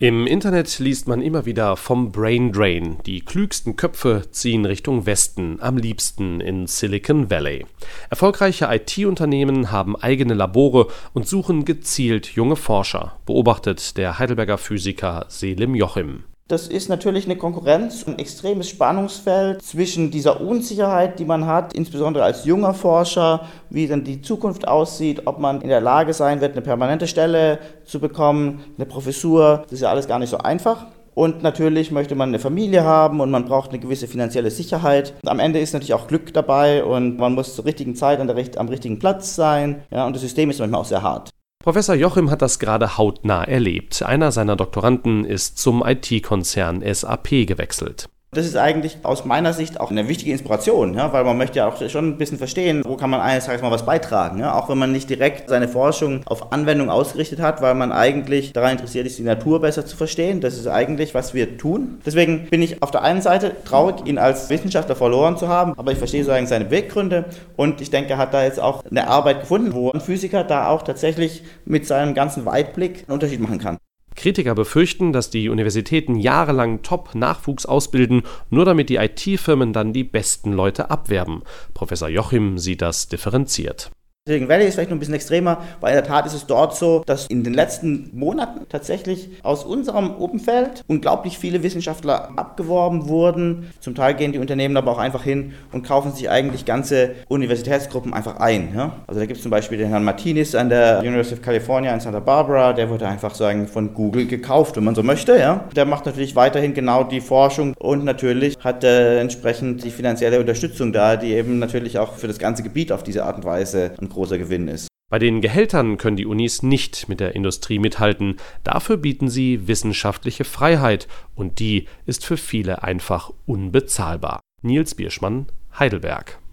Im Internet liest man immer wieder vom Brain Drain. Die klügsten Köpfe ziehen Richtung Westen, am liebsten in Silicon Valley. Erfolgreiche IT-Unternehmen haben eigene Labore und suchen gezielt junge Forscher, beobachtet der Heidelberger Physiker Selim Jochim. Das ist natürlich eine Konkurrenz, ein extremes Spannungsfeld zwischen dieser Unsicherheit, die man hat, insbesondere als junger Forscher, wie dann die Zukunft aussieht, ob man in der Lage sein wird, eine permanente Stelle zu bekommen, eine Professur. Das ist ja alles gar nicht so einfach. Und natürlich möchte man eine Familie haben und man braucht eine gewisse finanzielle Sicherheit. Und am Ende ist natürlich auch Glück dabei und man muss zur richtigen Zeit am richtigen Platz sein. Ja, und das System ist manchmal auch sehr hart. Professor Jochim hat das gerade hautnah erlebt. Einer seiner Doktoranden ist zum IT-Konzern SAP gewechselt. Das ist eigentlich aus meiner Sicht auch eine wichtige Inspiration, ja, weil man möchte ja auch schon ein bisschen verstehen, wo kann man eines Tages mal was beitragen, ja, auch wenn man nicht direkt seine Forschung auf Anwendung ausgerichtet hat, weil man eigentlich daran interessiert ist, die Natur besser zu verstehen. Das ist eigentlich, was wir tun. Deswegen bin ich auf der einen Seite traurig, ihn als Wissenschaftler verloren zu haben, aber ich verstehe sozusagen seine Beweggründe und ich denke, er hat da jetzt auch eine Arbeit gefunden, wo ein Physiker da auch tatsächlich mit seinem ganzen Weitblick einen Unterschied machen kann. Kritiker befürchten, dass die Universitäten jahrelang Top-Nachwuchs ausbilden, nur damit die IT-Firmen dann die besten Leute abwerben. Professor Jochim sieht das differenziert. Silicon Valley ist vielleicht noch ein bisschen extremer, weil in der Tat ist es dort so, dass in den letzten Monaten tatsächlich aus unserem Umfeld unglaublich viele Wissenschaftler abgeworben wurden. Zum Teil gehen die Unternehmen aber auch einfach hin und kaufen sich eigentlich ganze Universitätsgruppen einfach ein. Ja? Also da gibt es zum Beispiel den Herrn Martinez an der University of California in Santa Barbara, der wurde einfach sagen von Google gekauft, wenn man so möchte. Ja? Der macht natürlich weiterhin genau die Forschung und natürlich hat entsprechend die finanzielle Unterstützung da, die eben natürlich auch für das ganze Gebiet auf diese Art und Weise ein großer Gewinn ist. Bei den Gehältern können die Unis nicht mit der Industrie mithalten. Dafür bieten sie wissenschaftliche Freiheit und die ist für viele einfach unbezahlbar. Nils Bierschmann, Heidelberg.